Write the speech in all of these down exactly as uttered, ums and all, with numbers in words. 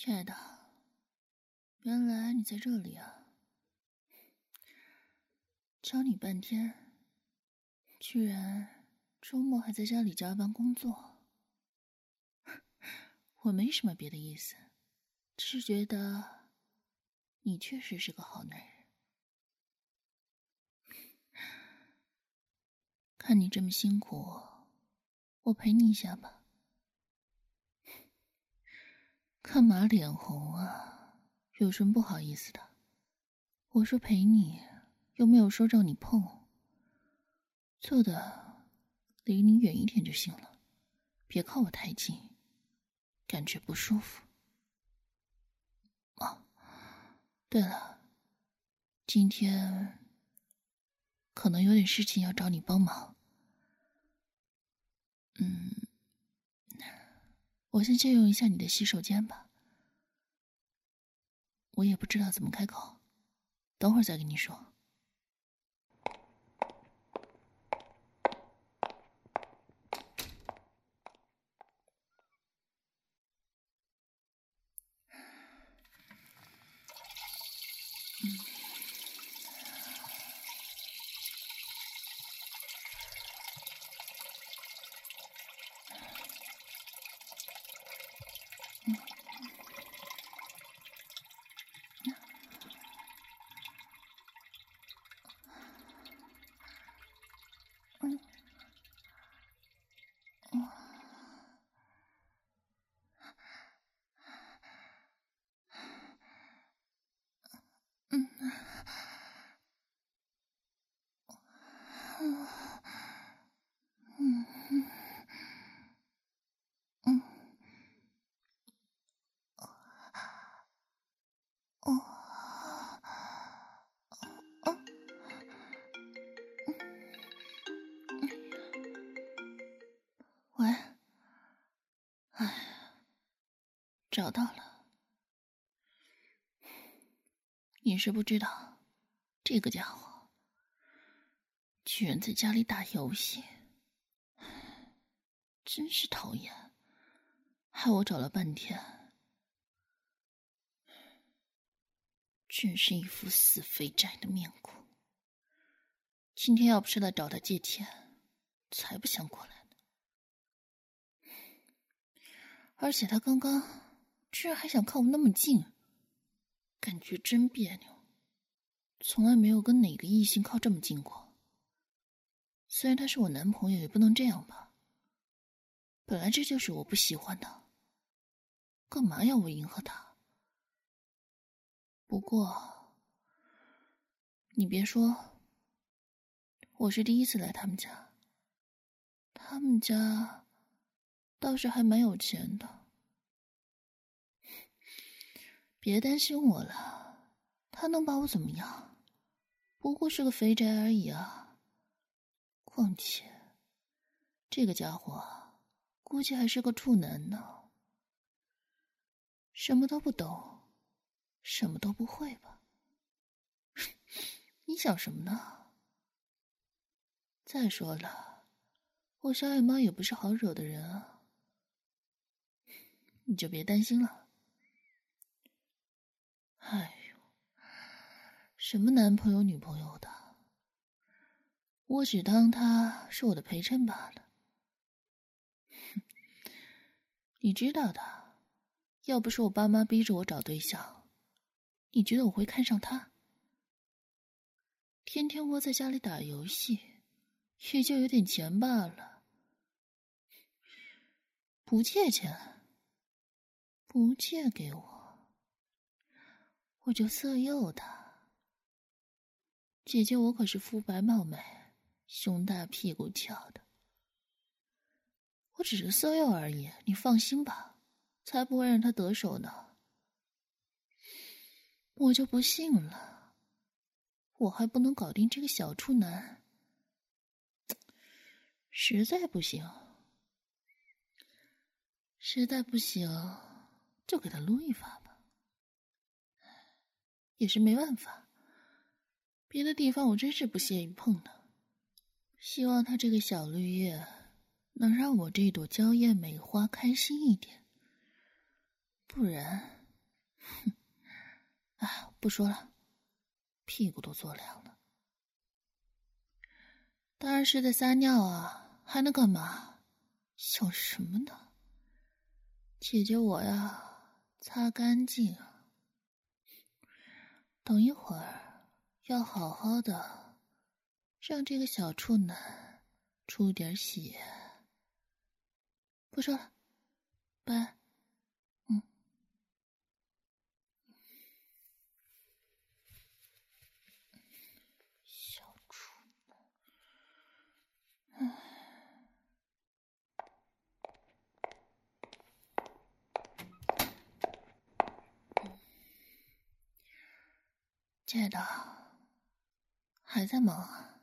亲爱的，原来你在这里啊！找你半天，居然周末还在家里加班工作。我没什么别的意思，只是觉得你确实是个好男人。看你这么辛苦，我陪你一下吧。干嘛脸红啊？有什么不好意思的？我说陪你，又没有说让你碰。坐的离你远一点就行了，别靠我太近，感觉不舒服。哦，对了，今天可能有点事情要找你帮忙。嗯，我先借用一下你的洗手间吧。我也不知道怎么开口，等会儿再跟你说。喂，哎，找到了。你是不知道，这个家伙居然在家里打游戏，真是讨厌，害我找了半天，真是一副死肥宅的面孔。今天要不是来找他借钱，才不想过来呢。而且他刚刚居然还想靠我那么近，感觉真别扭。从来没有跟哪个异性靠这么近过。虽然他是我男朋友，也不能这样吧。本来这就是我不喜欢的，干嘛要我迎合他？不过，你别说，我是第一次来他们家。他们家倒是还蛮有钱的。别担心我了，他能把我怎么样？不过是个肥宅而已啊。况且，这个家伙估计还是个处男呢。什么都不懂，什么都不会吧？你想什么呢？再说了，我小野猫也不是好惹的人啊。你就别担心了。哎呦，什么男朋友女朋友的，我只当他是我的陪衬罢了。你知道的，要不是我爸妈逼着我找对象，你觉得我会看上他？天天窝在家里打游戏，也就有点钱罢了。不借钱，不借给我，我就色诱他。姐姐我可是肤白貌美，胸大屁股翘的，我只是色诱而已，你放心吧，才不会让他得手呢。我就不信了，我还不能搞定这个小处男，实在不行，实在不行，就给他撸一发吧。也是没办法，别的地方我真是不屑于碰的。希望他这个小绿叶能让我这朵娇艳美花开心一点，不然哼，哎，不说了，屁股都坐凉了。当然是在撒尿啊，还能干嘛？想什么呢？姐姐我呀，擦干净。等一会儿要好好的让这个小处男出点血。不说了，拜。嗯。小处男，唉。亲爱的，还在忙啊？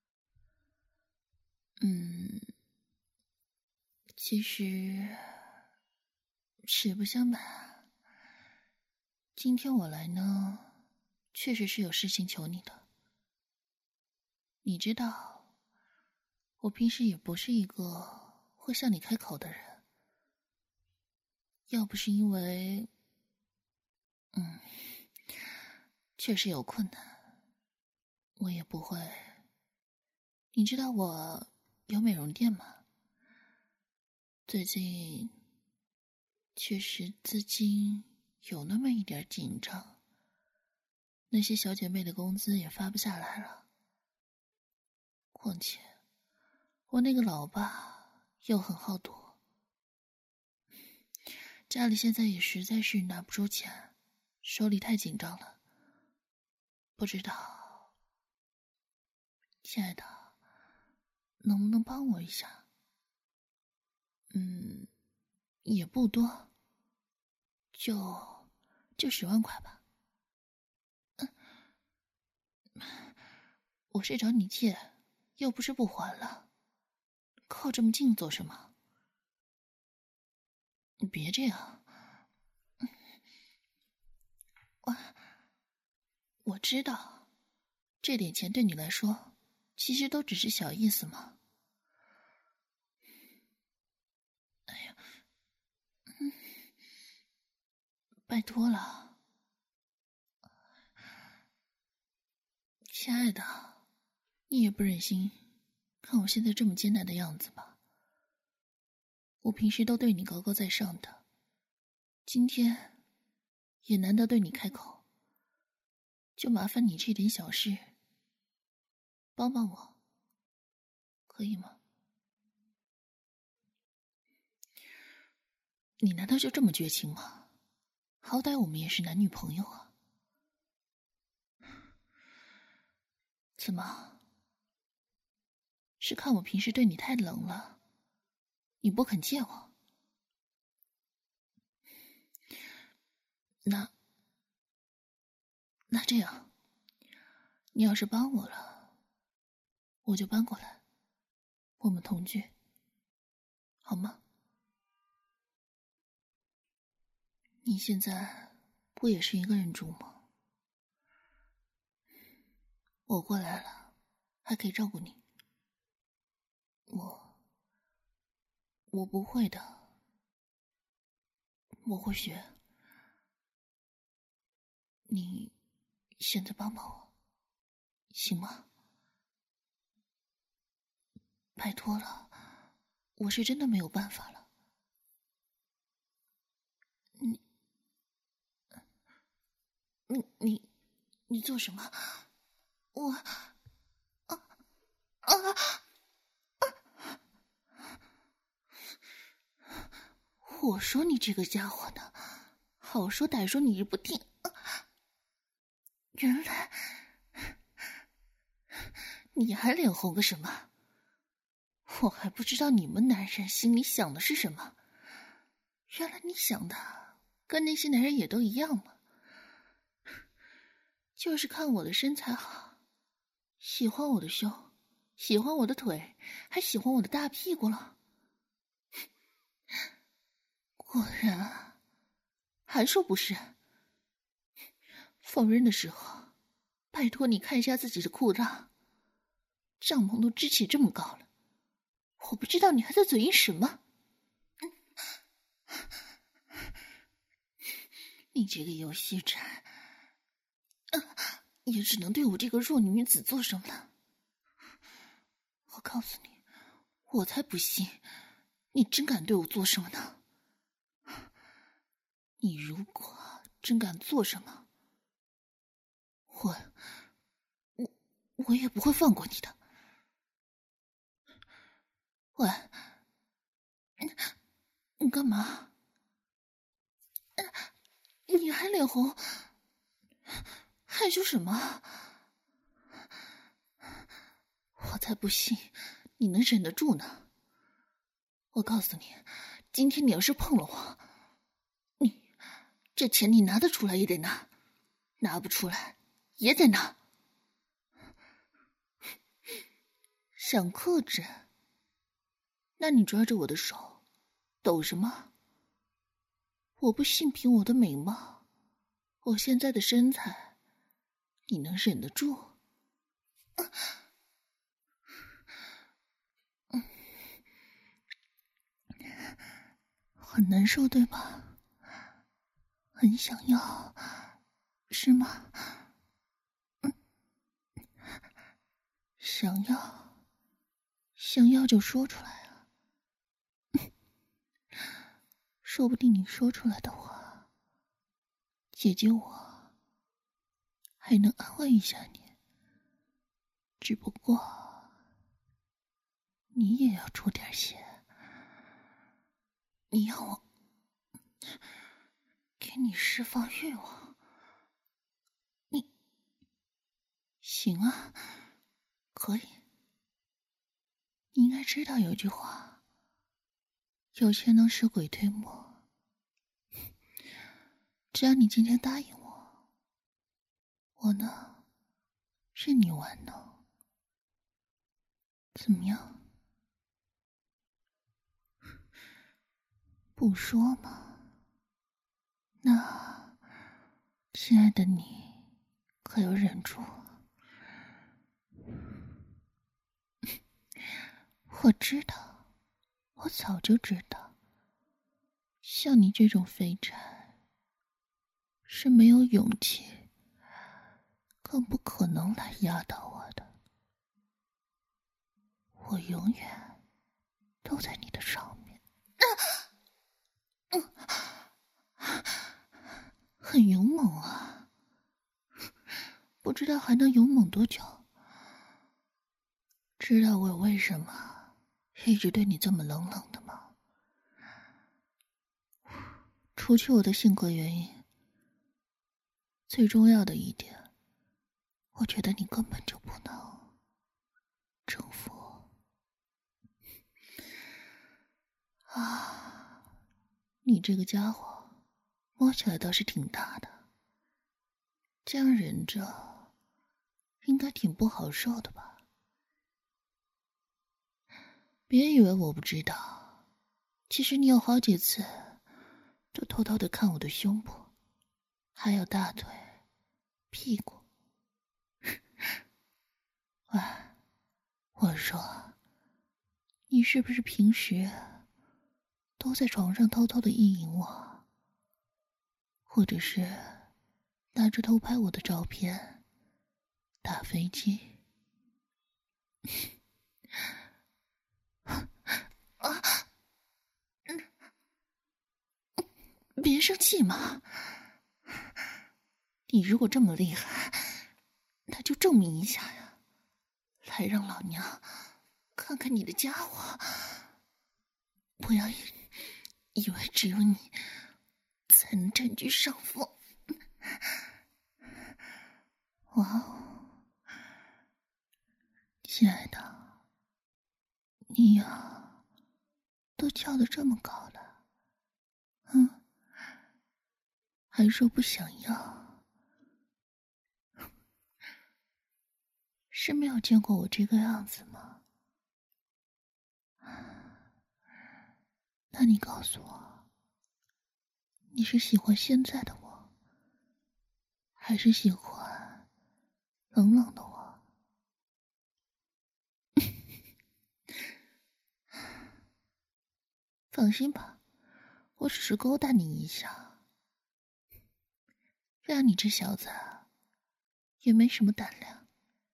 嗯，其实实不相瞒，今天我来呢，确实是有事情求你的。你知道，我平时也不是一个会向你开口的人，要不是因为，嗯，确实有困难，我也不会。你知道我有美容店吗？最近确实资金有那么一点紧张，那些小姐妹的工资也发不下来了。况且我那个老爸又很好赌，家里现在也实在是拿不出钱，手里太紧张了。不知道，亲爱的，能不能帮我一下？嗯，也不多，就就十万块吧。嗯，我是找你借，又不是不还了，靠这么近做什么？你别这样。我我知道，这点钱对你来说，其实都只是小意思嘛。哎呀，嗯，拜托了，亲爱的，你也不忍心看我现在这么艰难的样子吧？我平时都对你高高在上的，今天也难得对你开口，就麻烦你这点小事，帮帮我，可以吗？你难道就这么绝情吗？好歹我们也是男女朋友啊。怎么？是看我平时对你太冷了，你不肯借我？那那这样，你要是帮我了，我就搬过来，我们同居，好吗？你现在不也是一个人住吗？我过来了，还可以照顾你。我我不会的，我会学。你现在帮帮我，行吗？拜托了，我是真的没有办法了。你你你你做什么？我啊啊！我说你这个家伙呢，好说歹说你也不听。啊，原来你还脸红个什么？我还不知道你们男人心里想的是什么。原来你想的跟那些男人也都一样吗？就是看我的身材好，喜欢我的胸，喜欢我的腿，还喜欢我的大屁股了。果然啊，还说不是。缝纫的时候，拜托你看一下自己的裤裆，帐篷都支起这么高了，我不知道你还在嘴硬什么。 你这个游戏宅，啊，也只能对我这个弱女子做什么了。我告诉你，我才不信你真敢对我做什么呢。你如果真敢做什么，我我我也不会放过你的。喂，你干嘛？你还脸红，害羞什么？我才不信你能忍得住呢。我告诉你，今天你要是碰了我，你这钱你拿得出来也得拿，拿不出来也得拿。想克制？那你抓着我的手抖什么？我不信凭我的美貌，我现在的身材，你能忍得住？啊嗯，很难受对吧？很想要，是吗？嗯，想要，想要就说出来啊！说不定你说出来的话，姐姐我还能安慰一下你。只不过，你也要出点血。你要我给你释放欲望，你行啊，可以。你应该知道有句话，有钱能使鬼推磨。只要你今天答应我，我呢，任你玩弄，怎么样？不说嘛。那，亲爱的你，可要忍住。我知道，我早就知道，像你这种废柴，是没有勇气，更不可能来压倒我的。我永远都在你的上面。嗯，很勇猛啊，不知道还能勇猛多久。知道我为什么一直对你这么冷冷的吗？除去我的性格原因，最重要的一点，我觉得你根本就不能征服我。啊，你这个家伙摸起来倒是挺大的，这样忍着应该挺不好受的吧？别以为我不知道，其实你有好几次都偷偷的看我的胸部，还有大腿、屁股。喂，我说，你是不是平时都在床上偷偷的意淫我，或者是拿着偷拍我的照片打飞机？啊，别生气嘛！你如果这么厉害，那就证明一下呀，来让老娘看看你的家伙！不要以为只有你才能占据上风。哇哦，亲爱的，你呀，都跳得这么高了，嗯，还说不想要，是没有见过我这个样子吗？那你告诉我，你是喜欢现在的我，还是喜欢冷冷的我？放心吧，我只是勾搭你一下， 让你这小子也没什么胆量。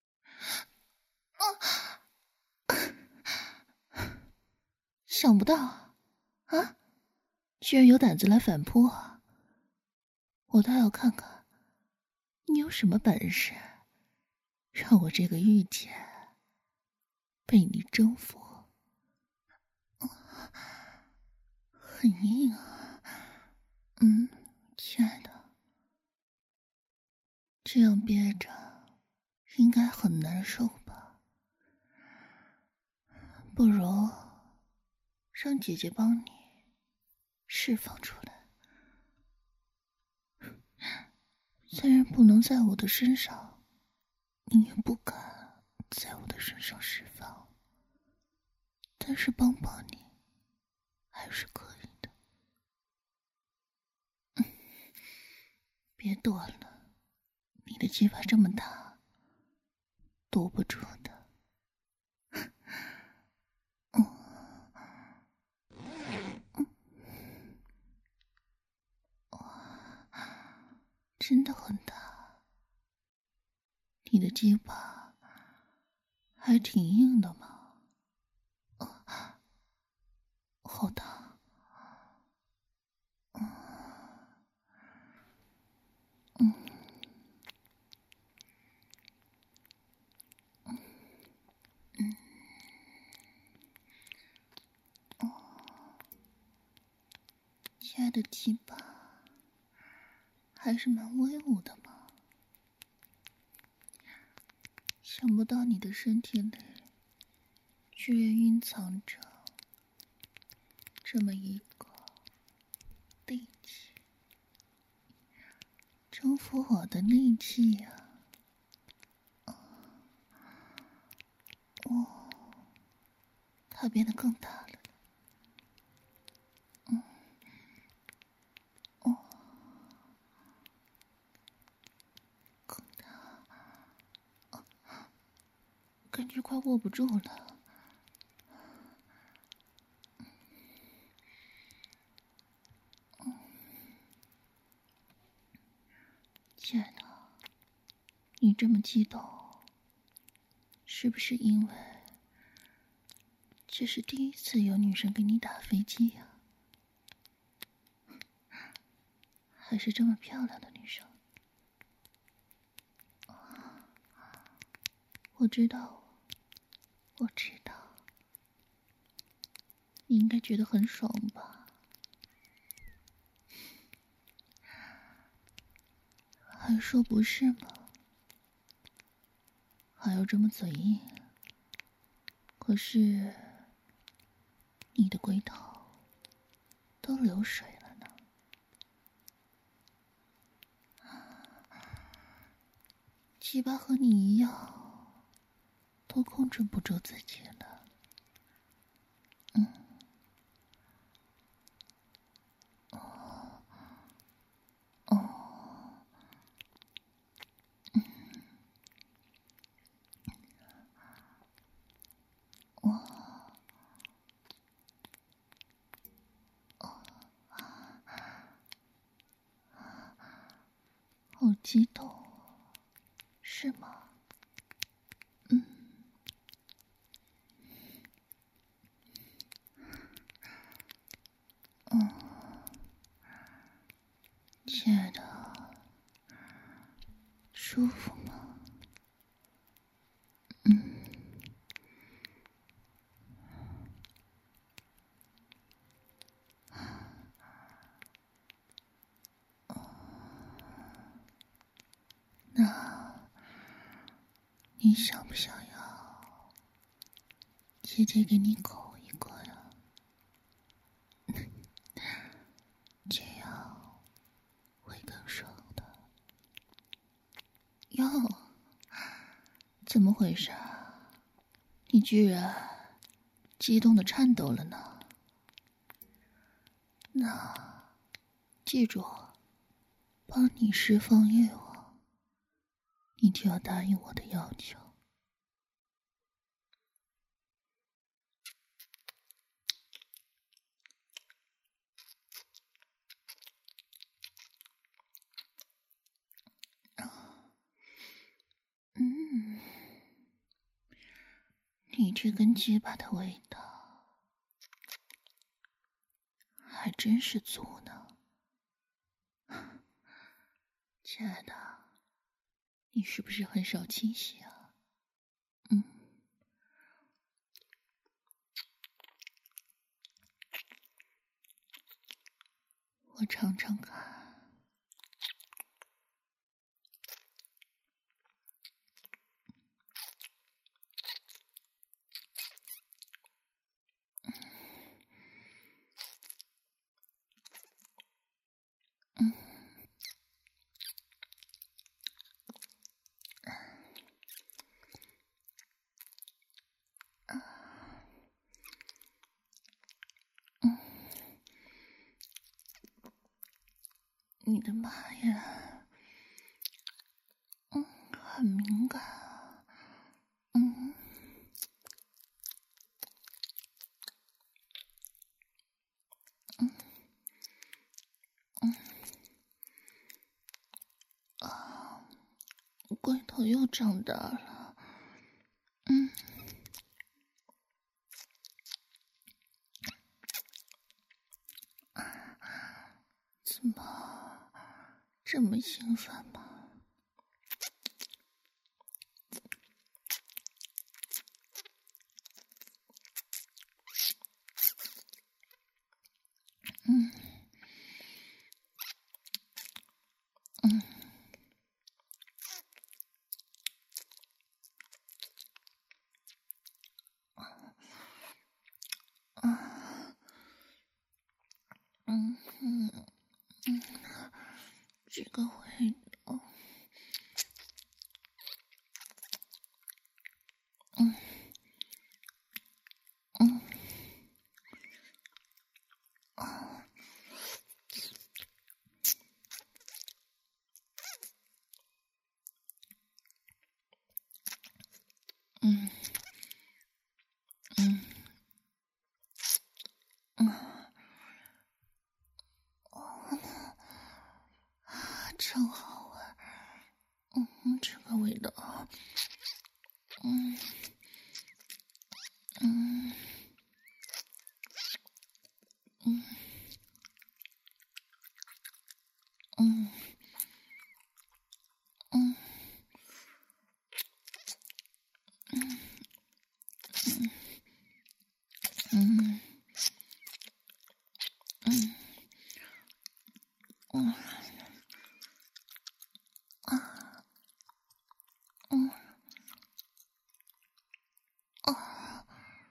想不到啊，居然有胆子来反扑啊！我倒要看看你有什么本事，让我这个御姐被你征服。很硬啊，嗯，亲爱的，这样憋着应该很难受吧？不如让姐姐帮你释放出来。虽然不能在我的身上，你也不敢在我的身上释放，但是帮帮你还是可以的。嗯，别躲了，你的鸡巴这么大，躲不住的。嗯嗯，哇，真的很大。你的鸡巴还挺硬的嘛。哦，好大。嗯嗯嗯，哦，亲爱的鸡巴还是蛮威武的嘛。想不到你的身体里居然蕴藏着这么一个利器，征服我的利器呀！哦，它变得更大了。嗯，哦，更大，哦，感觉快握不住了。亲爱的，你这么激动，是不是因为这是第一次有女生给你打飞机呀？还是这么漂亮的女生？我知道，我知道，你应该觉得很爽吧？还说不是吗？还要这么嘴硬？可是你的龟头都流水了呢。鸡巴和你一样，都控制不住自己了。嗯，哦，哦，嗯，哇，哦，好激动，是吗？嗯，嗯，亲爱的，舒服吗？嗯，那你想不想要姐姐给你口一个呀？这样会更爽的。哟，怎么回事啊？你居然激动的颤抖了呢？那记住，帮你释放欲望，你就要答应我的要求。 你这根鸡巴的味道还真是足呢。亲爱的，你是不是很少清洗啊？嗯，我尝尝看。嗯。嗯，你的妈呀，嗯，很敏感啊，嗯，嗯，嗯，啊，龟头又长大了，嗯，怎么这么兴奋吗？嗯，嗯，啊，嗯嗯嗯，这个味道，嗯嗯啊，嗯嗯嗯，啊，真好闻，嗯，这个味道，嗯嗯嗯嗯嗯嗯嗯嗯啊嗯啊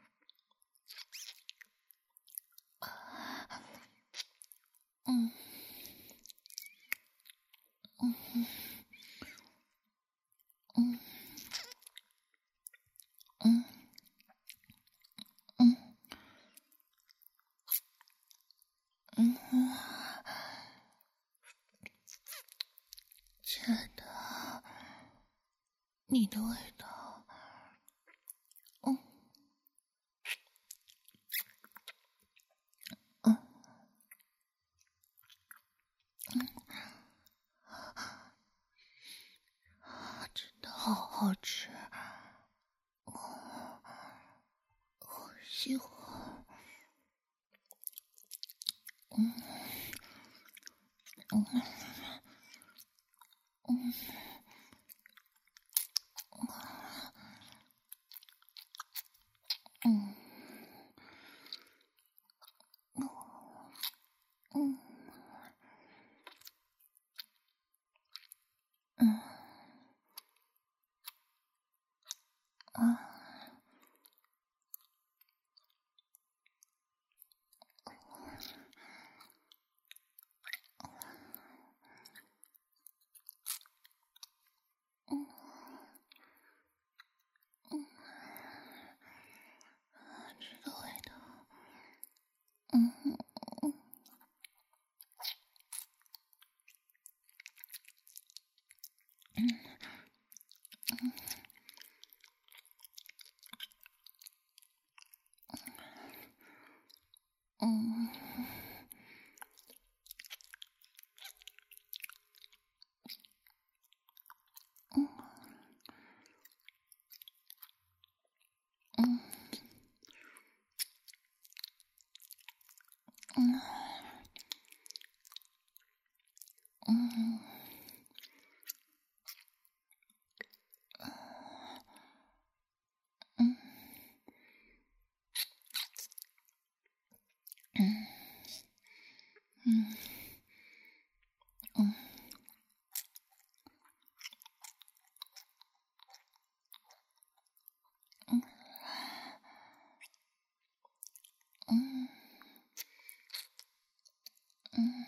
嗯嗯嗯嗯嗯嗯嗯，亲爱的，你的味道，嗯嗯啊，真的好好吃，我好喜欢，嗯嗯嗯嗯嗯嗯啊嗯嗯，这个味道，嗯嗯嗯嗯嗯嗯嗯嗯嗯嗯嗯嗯嗯嗯嗯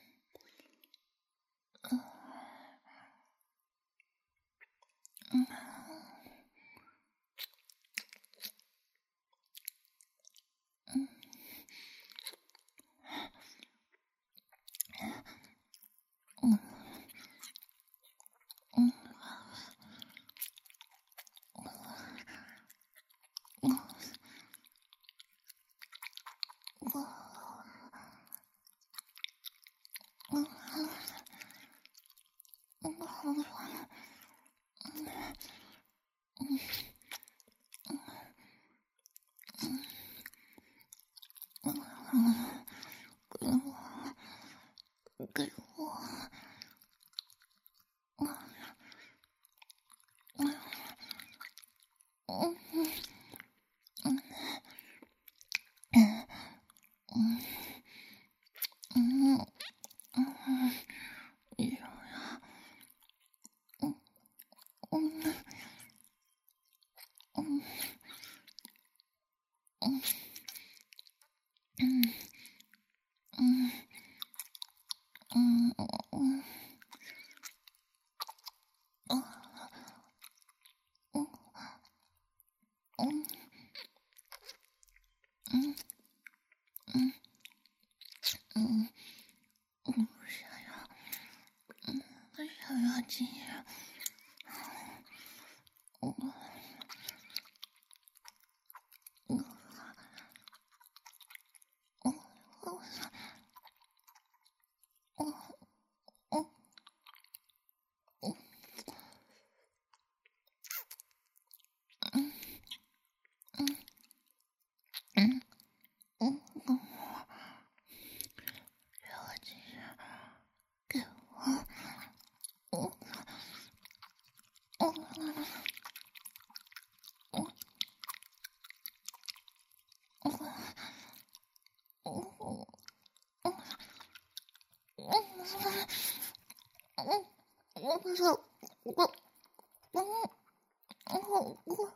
嗯嗯嗯嗯嗯嗯给我，嗯嗯嗯嗯嗯，有呀，嗯嗯嗯嗯嗯嗯嗯嗯嗯嗯嗯嗯嗯嗯嗯，想要，嗯，想要进，嗯嗯嗯嗯嗯嗯嗯嗯嗯嗯嗯，让我进，给我，嗯嗯嗯嗯嗯嗯嗯。嗯，我不是我，嗯嗯我，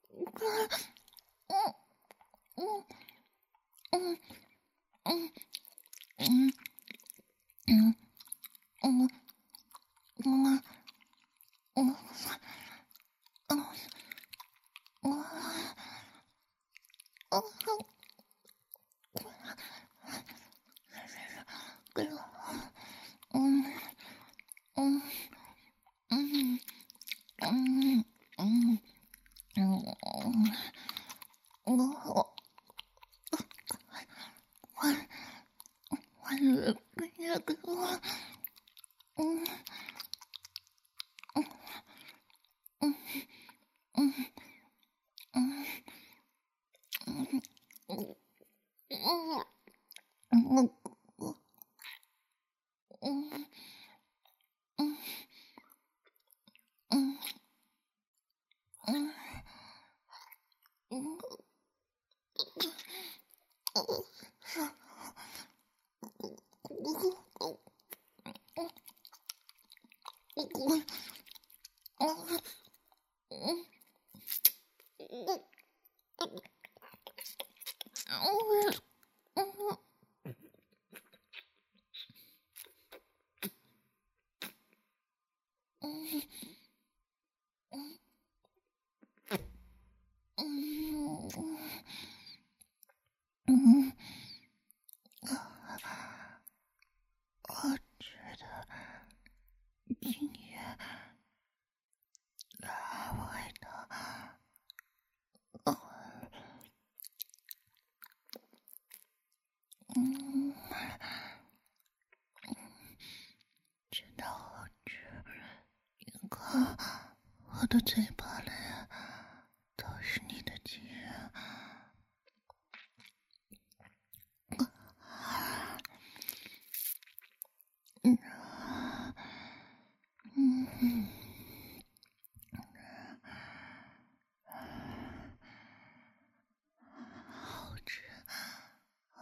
嗯嗯嗯嗯嗯嗯嗯嗯嗯嗯嗯嗯，给我，嗯嗯嗯嗯嗯嗯嗯，我我我是给我给我，嗯嗯嗯嗯嗯嗯嗯嗯嗯嗯嗯嗯嗯嗯。我觉得今夜拉外的，嗯，知道我这一个我的嘴巴里都是你的精液。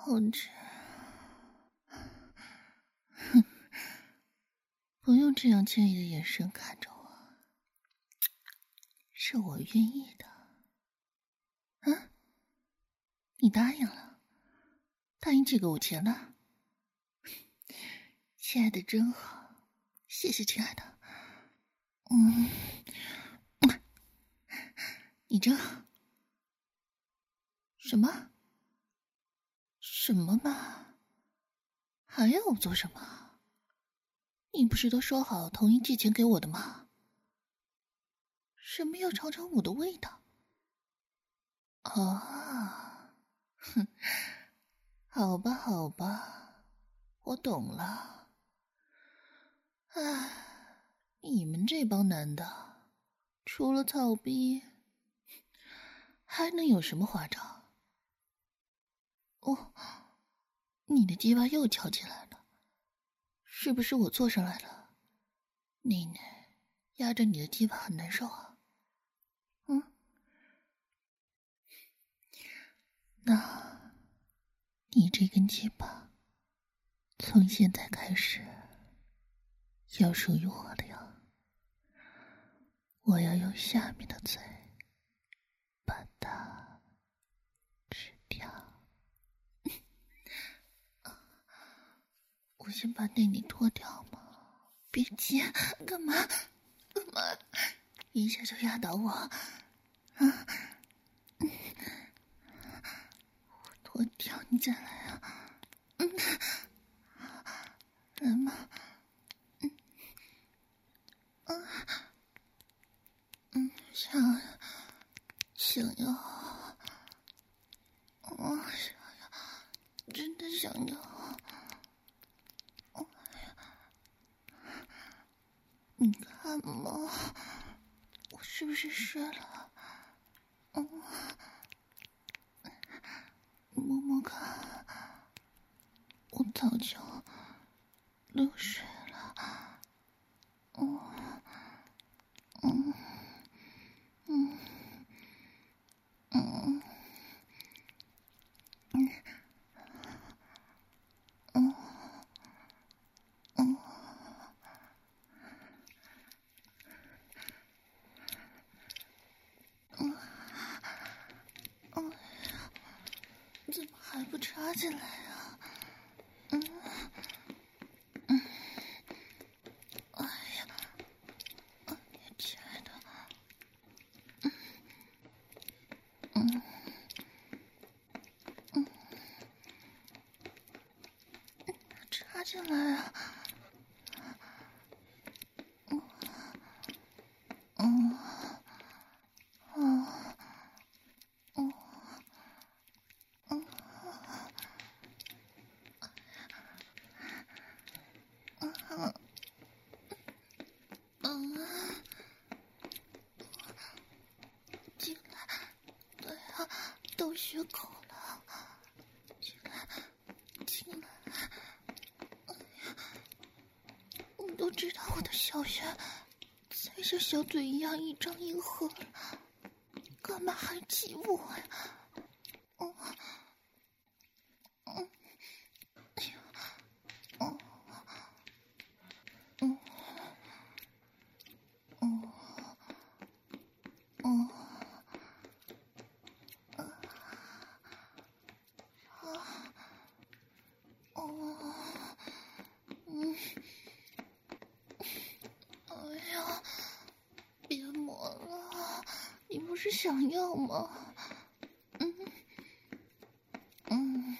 好吃。哼，不用这样歉意的眼神看着我，是我愿意的。啊？你答应了？答应借给我钱了？亲爱的真好，谢谢亲爱的。嗯，你真好。什么？什么嘛？还要我做什么？你不是都说好同意借钱给我的吗？什么要尝尝我的味道？啊，哼，好吧好吧，我懂了。唉，你们这帮男的，除了操逼，还能有什么花招？哦，你的鸡巴又翘起来了，是不是我坐上来了？内内压着你的鸡巴很难受啊。嗯，那你这根鸡巴从现在开始要属于我的呀。我要用下面的嘴把它吃掉。我先把内内脱掉嘛，别急，干嘛干嘛，一下就压倒我啊！嗯，我脱掉你再来啊！嗯，来嘛，嗯嗯嗯，想想要，我想要，真的想要。你看嘛，我是不是湿了？嗯，摸摸看，我早就流水了。嗯嗯嗯嗯嗯嗯嗯。嗯嗯，怎么还不插进来啊？嗯嗯，哎呀，哎呀，亲爱的，嗯嗯嗯，插进来啊！嗯嗯嗯嗯嗯嗯嗯，进来，对啊，到血口了，进来，进来。哎呀，你都知道我的小穴才像小嘴一样一张一合了，干嘛还挤我呀？嗯嗯，哎呀，嗯嗯嗯嗯啊哦嗯，哎呀，别磨了，你不是想要吗？嗯嗯，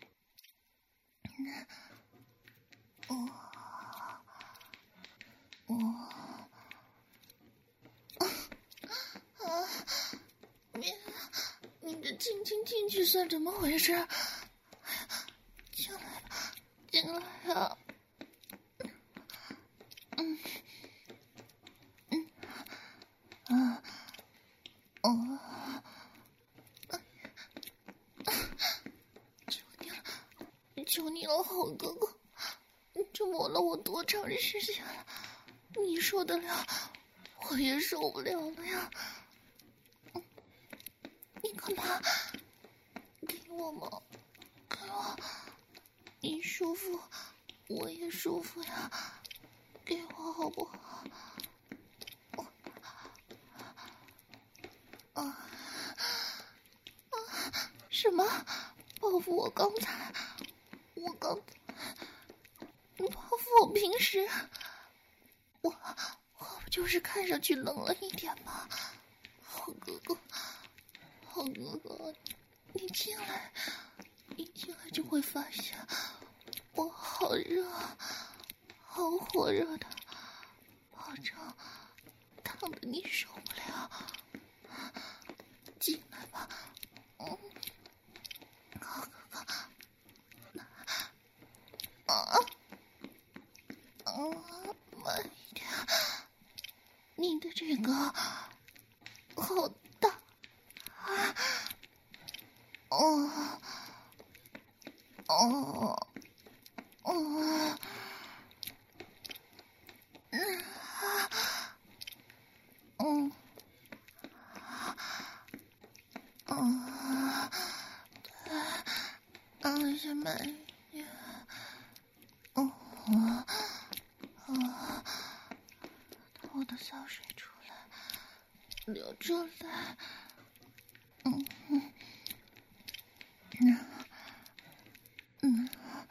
哦哦啊，别，你这进进进去算怎么回事？进来吧，进来啊！嗯嗯啊哦，求你了，求你了，好哥哥，你这磨了我多长时间了？你受得了，我也受不了了呀！嗯，你干嘛？给我嘛，给我，你舒服，我也舒服呀，给我好不好？我啊啊！什么？报复我刚才？我刚报复我平时？我我不就是看上去冷了一点吗？好哥哥，好哥哥，你进来，你进来就会发现我好热，好火热的，保证烫得你受不了。进来吧，嗯，好哥哥，啊，啊，慢一点，你的这个好大啊！哦，哦，哦，嗯，嗯，嗯，对，嗯，先慢一点，哦，哦，我的小水出来，流出来，嗯嗯嗯嗯，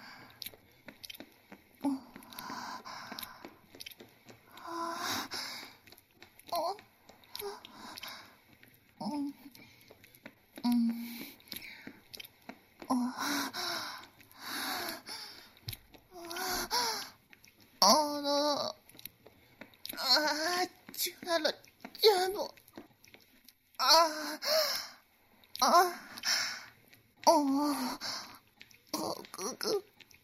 哦，啊，哦，嗯嗯，哦，哦，啊，进来了，肩部，啊啊，哦，哦，哥哥，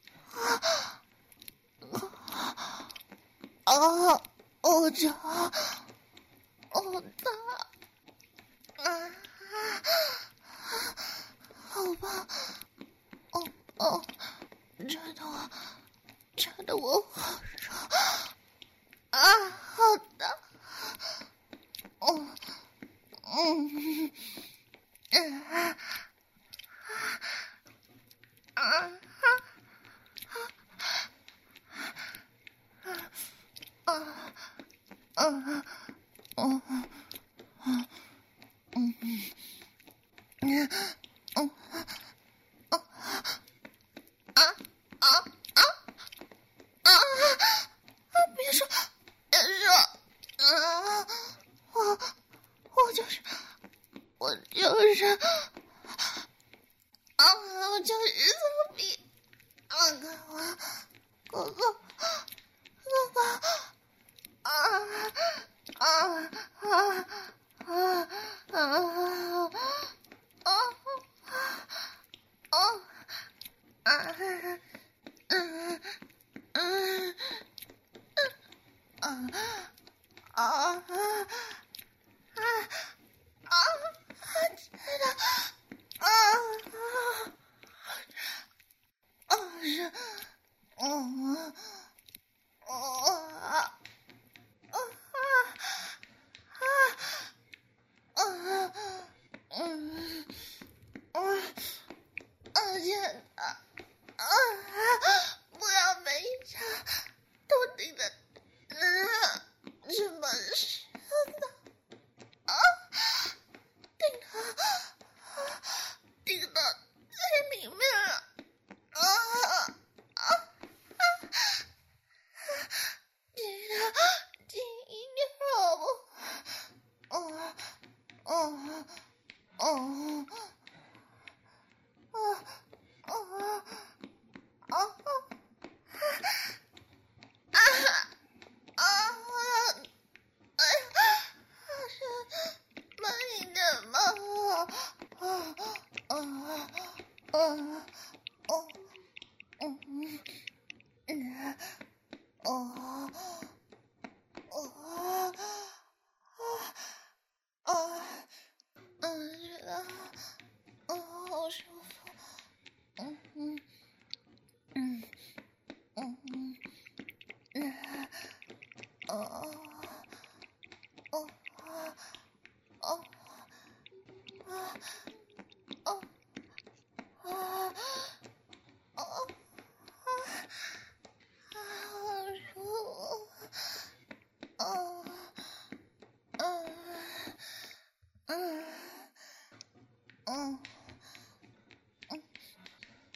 啊，哦，这，哦，大，啊，好吧，哦哦，真的我，真的我好热，啊，好大，哦，嗯，啊啊啊啊啊！嗯嗯嗯嗯嗯啊啊啊啊！别说，别说，啊！我我就是我就是啊！我就是这么比啊！哥哥哥哥哥哥啊啊啊啊啊啊啊啊！嗯嗯嗯啊啊啊！啊！天哪！啊啊啊！是，嗯，哦啊啊啊啊！嗯嗯啊！天哪！啊！不要每一场都盯着，嗯，什么事呢？啊！盯着，盯到最里面了。啊啊啊！近点，近一点好不？哦哦哦哦哦哦啊啊！哎呀，是慢一点嘛！啊啊啊哦嗯嗯哦哦啊啊！嗯，觉得，嗯，好舒服，嗯嗯嗯嗯嗯嗯，哦哦哦啊哦啊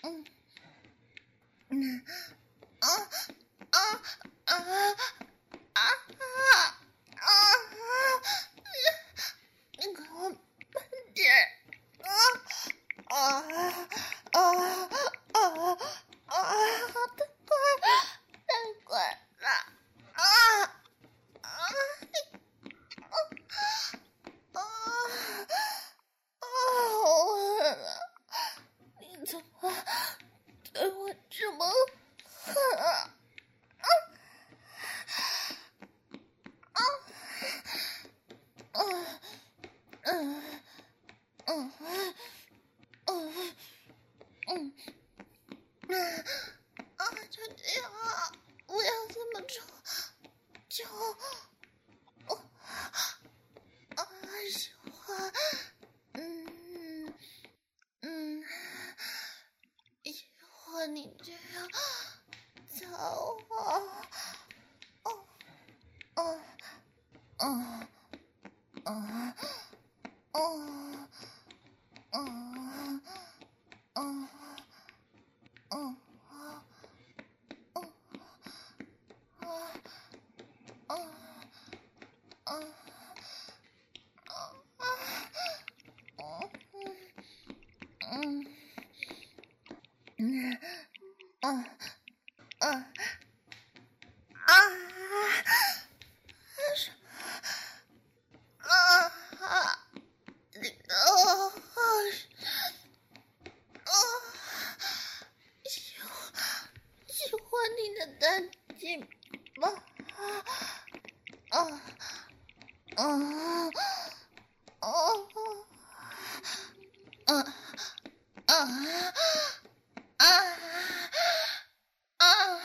嗯嗯啊啊啊啊啊啊！你给我慢点！啊啊啊啊啊！太快，太快了！啊啊！你啊啊啊！好狠啊！你怎么对我这么狠啊？啊啊啊嗯嗯嗯嗯嗯啊！就这样啊！不要这么做，就我啊喜欢，嗯嗯，喜欢你这样操我，哦哦哦哦哦哦哦哦哦哦哦哦嗯嗯嗯嗯啊！啊啊！你啊啊！喜欢喜欢你的单肩膀啊啊啊啊啊啊啊啊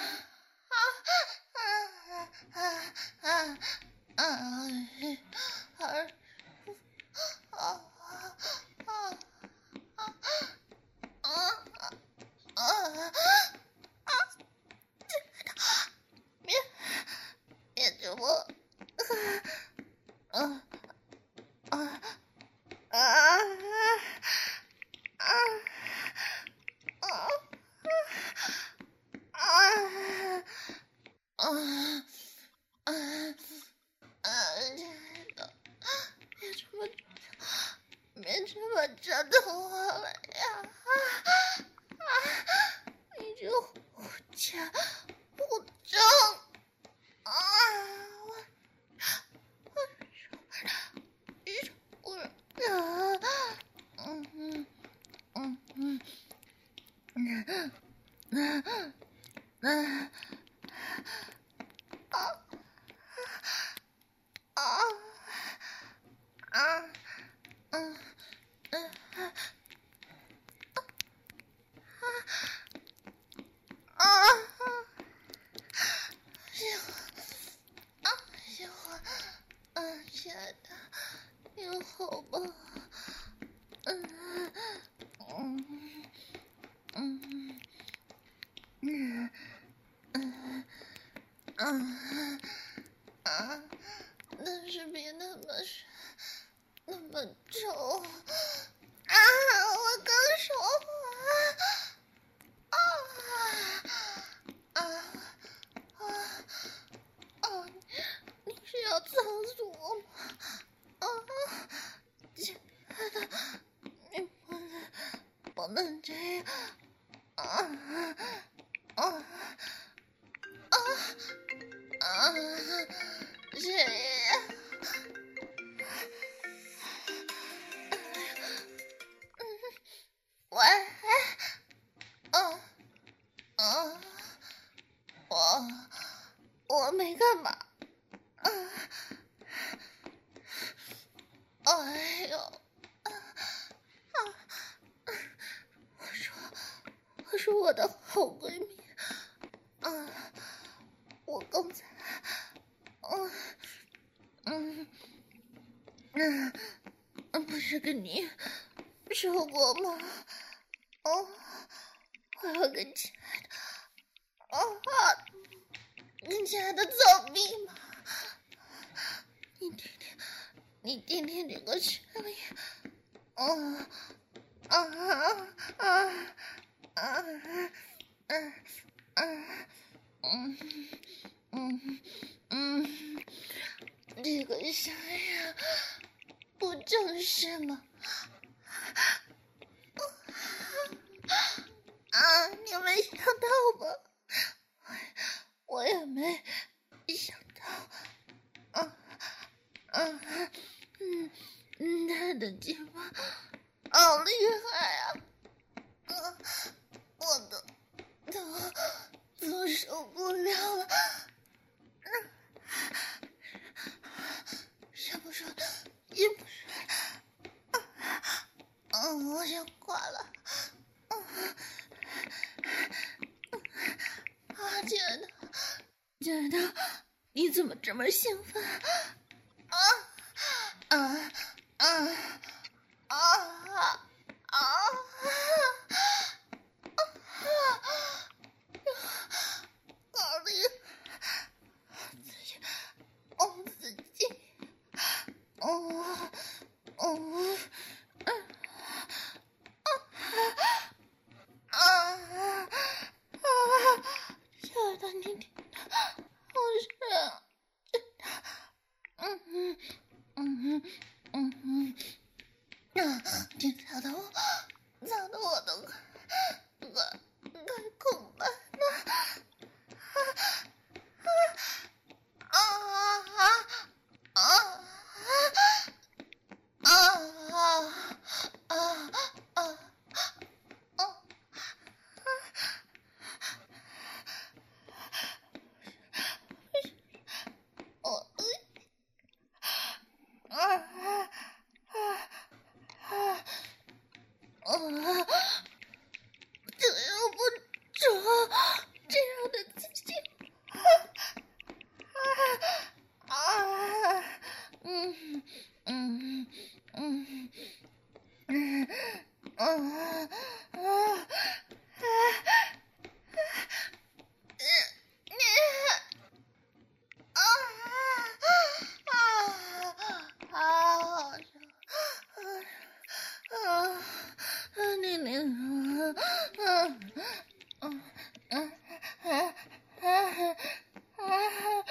啊啊啊！儿啊啊啊啊啊！别别着我！啊啊啊啊啊啊啊啊啊！这个别这么别这么折腾我了呀！啊！你这胡家不正啊！我我我我啊！嗯嗯嗯嗯嗯嗯嗯啊啊啊嗯嗯啊！行啊行啊，嗯，亲爱的，你好吗？嗯嗯嗯嗯嗯嗯啊！但是别那么深，那么重啊！我刚说话啊啊啊啊！你是要操作吗？啊，亲爱的，你不能不能这样啊啊啊啊！这样。喂，嗯嗯，我我没干嘛，嗯，哎呦，啊啊，我说我说我的好闺蜜，啊，我刚才，嗯嗯嗯嗯，不是跟你说过吗？哦，我要跟亲爱的，哦，跟亲爱的造蜜吗？你听听，你听听这个声音，啊啊啊啊嗯嗯嗯嗯嗯，这个声音不就是吗？啊，你没想到吧？我也没想到。啊啊嗯嗯，他的鸡巴好厉害啊！啊，我都都都受不了了。什么说也不说，嗯，我想挂了。啊，亲爱的，亲爱的，你怎么这么兴奋？啊啊啊啊啊啊！好厉害！自己，哦自己，哦哦，嗯啊啊啊！亲爱的，你听到好声，嗯嗯嗯嗯嗯嗯，你吵得我，吵得我都快快快空白了。啊啊啊啊啊啊啊啊！我啊啊啊啊！这又不中，这样的自己。啊，嗯嗯嗯嗯嗯啊啊！你啊啊啊！好爽啊啊！你你啊啊啊啊啊啊！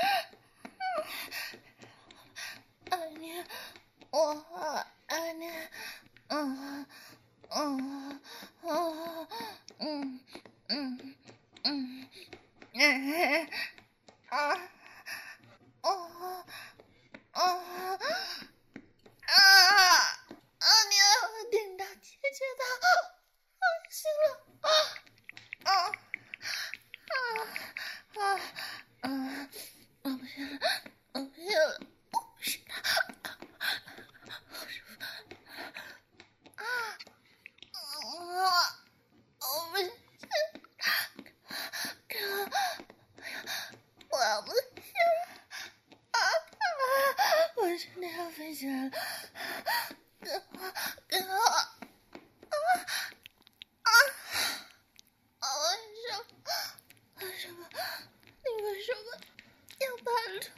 爱你，我爱你，嗯嗯嗯嗯嗯嗯嗯啊哦哦啊啊！你要听到姐姐的，行了啊啊啊啊！我不行了，我不行了，我不行了。好舒服啊！我我不行，给我，我要不行啊啊！我真的要飞起来了，给我给我啊啊！为什么为什么你为什么要搬出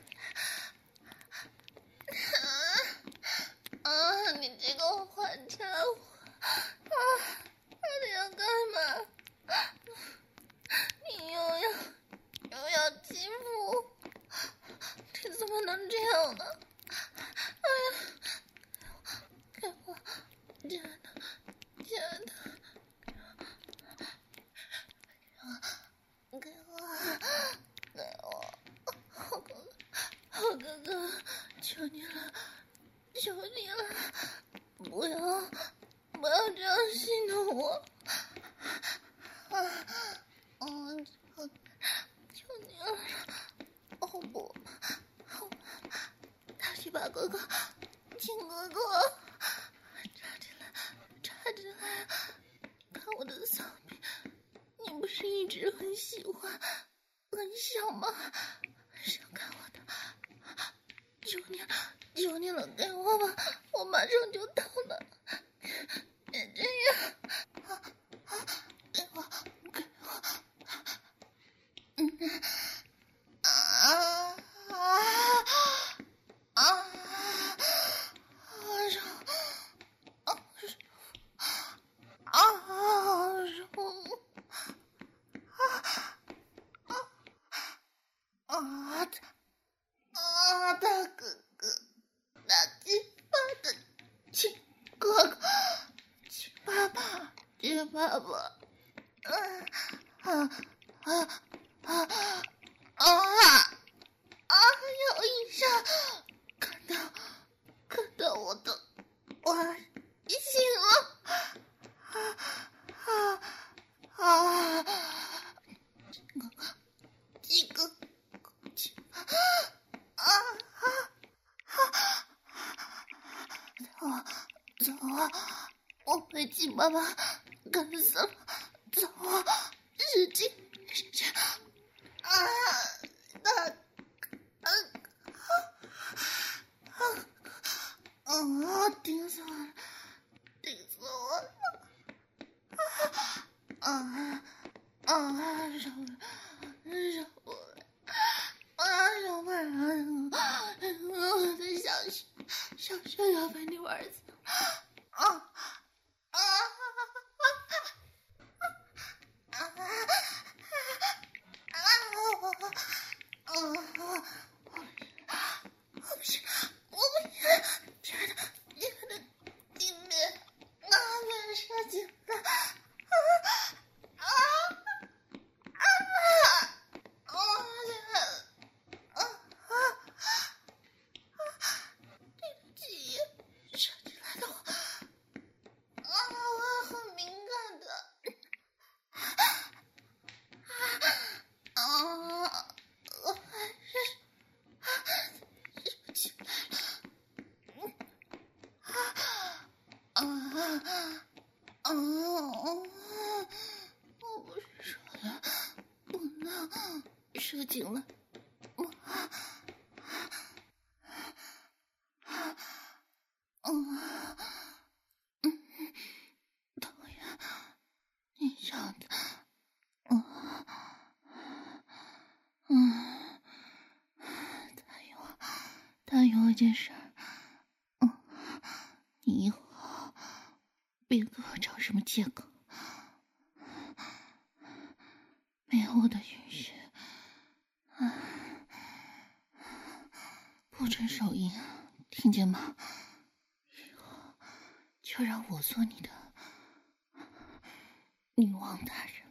来？啊啊！你这个坏家伙！啊！你要干嘛？你又要又要欺负我？你怎么能这样呢？哎呀！给我，亲爱的，亲爱的，给我，给我，好哥哥，好哥哥，求你了，求你了，不要，不要这样戏弄我！啊，嗯，求求你了！哦不，好，大西巴哥哥，亲哥哥，插进来，插进来，看我的骚逼，你不是一直很喜欢，很想吗？想看我的？求你了，求你了，给我吧，我马上就到了，别这样！啊啊，给我，给我！嗯啊啊啊！好爽！啊啊！好爽！ 啊啊啊啊啊！有医生看到看到我的外星了！啊啊啊！这个这个啊啊啊！走啊走啊！我被鸡爸爸干死了！走啊！使劲使劲！啊！那啊啊啊！啊！顶死我了！顶死我了！啊啊啊！饶饶我！啊！饶我！我的小熊小熊要被你玩死了！啊啊！我不是，我不是，亲爱的，亲爱的弟妹，啊，被射精了！啊啊啊啊！啊啊啊！对不起，射进来的话，啊，我很敏感的。啊！我还是啊，射进来了！啊啊啊！我不是说了，不能射精了。我啊啊嗯嗯，讨厌，你想的，嗯嗯，答应我，答应我一件事儿，嗯，你以后别给我找什么借口，没有我的允许，啊，不准手淫，听见吗？以后就让我做你的女王大人。